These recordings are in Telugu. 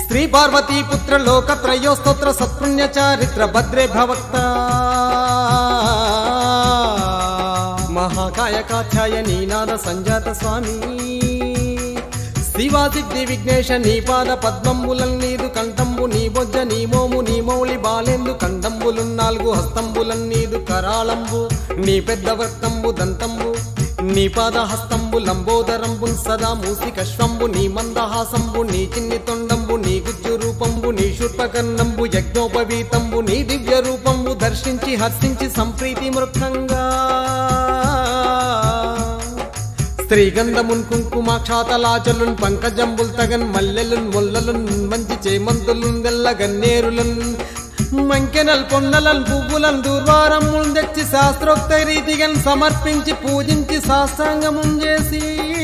శ్రీ పార్వతీ పుత్ర లోకత్రయో స్తోత్ర సత్పుణ్య చారిత్ర భద్రే భవక్త మహాకాయ కాఛాయనీ నాద సంజాత స్వామి శివాసిద్ధి విఘ్నేశ నీ పాద పద్మంబులన్ నీదు కంఠంబు నీ బొజ్జ నీ మోము నీ మౌళి బాలెందు కంఠంబులు 4 హస్తంబులన్ నీదు కరాళంబు నీ పెద్ద వర్తంబు దంతంబు నీ పాద హస్తంబు లంబోదరంబు సదా మూసికశ్వంబు నీ మందహాసంబు నీ చిన్ని తొండంబు నీ గుజ్జు రూపంబు నీ శూర్పకర్ణంబు యజ్ఞోపవీతంబు నీ దివ్య రూపంబు దర్శించి హర్షించి సంప్రీతి మృక్కంగా శ్రీగంధమున్ కుంకుమాక్షాతలాచలున్ పంకజంబుల్ తగన్ మల్లెలున్ మొల్లలున్ మంచి చేమంతులున్ గల్ల గన్నేరులన్ మంకెనల్ పొన్నలన్ పువ్వులన్ దూర్వారముల్ తెచ్చి శాస్త్రోక్త రీతిగన్ సమర్పించి పూజించి సాష్టాంగమున్ చేసి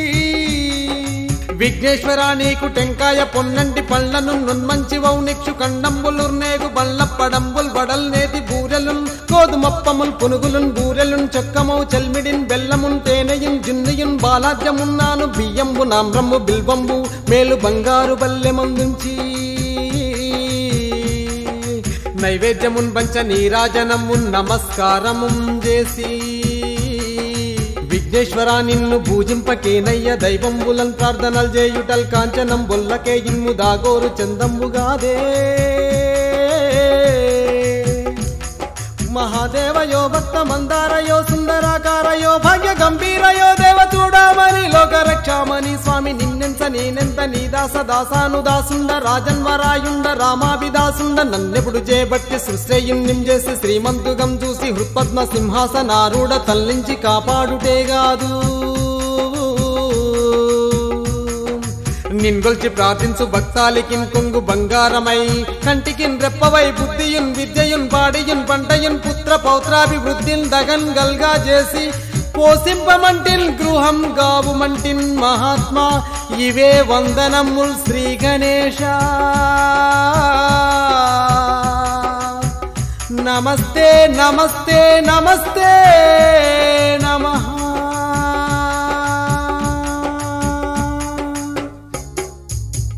విఘ్నేశ్వరా నీకు టెంకాయ పొన్నంటి పళ్ళను నున్మంచి వౌనిక్షు కండంబులుర్నేగు బళ్ళప్పడంబుల్ బడల్ నేతి బూరెలున్ గోధుమప్పముల్ పునుగులున్ బూరెలున్ చొక్కమౌ చెల్మిడిన్ బెల్లమున్ తేనెయున్ జున్నియున్ బాలాద్యమున్నాను బియ్యంబు నామ్రంబు బిల్వంబు మేలు బంగారు బల్లెమందుంచి నైవేద్యమున్ పంచ నీరాజనమున్ నమస్కారమున్ చేసి విఘ్నేశ్వరా నిన్ను పూజింపకేనయ్య దైవంబులన్ ప్రార్థనల్ చేయుటల్ కాంచనం బొల్లకే ఇన్ము దాగోరు చందంబుగాదే మహాదేవయో భక్త మందారయో సుందరాకారయో భాగ్య గంభీరయో దేవ చూడమని లోక రక్షామణి స్వామి నిన్నెంత నేనెంత నీ దాస దాసాను దాసుండ రాజన్వరాయుండ రామాభిదాసుండ నన్నెప్పుడు చేపట్టి సృష్టయుణ్యం చేసి శ్రీమంతుగం చూసి హృత్పద్మ సింహాసనారూఢ తల్లించి కాపాడుటేగాదు నిన్గొల్చి ప్రార్థించు భక్తాలికిన్ కొంగు బంగారమై కంటికిన్ రెప్పవై బుద్ధియున్ విద్యయున్ పాడియున్ పంటయున్ పుత్ర పౌత్రాభివృద్ధిన్ దగన్ గల్గా చేసి పోసింపమంటిన్ గృహం గావుమంటిన్ మహాత్మా ఇవే వందనముల్ శ్రీ గణేశ నమస్తే నమస్తే నమస్తే